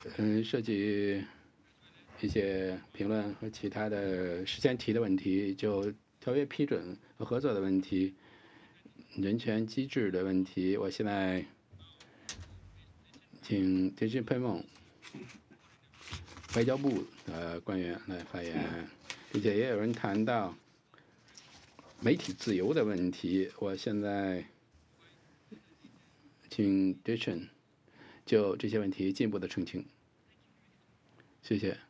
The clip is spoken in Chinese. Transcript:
涉及一些评论和其他的事先提的问题，就条约批准和合作的问题、人权机制的问题，我现在请DG PEMO外交部官员来发言，并且也有人谈到媒体自由的问题，我现在请 Dichen 就这些问题进一步的澄清，谢谢。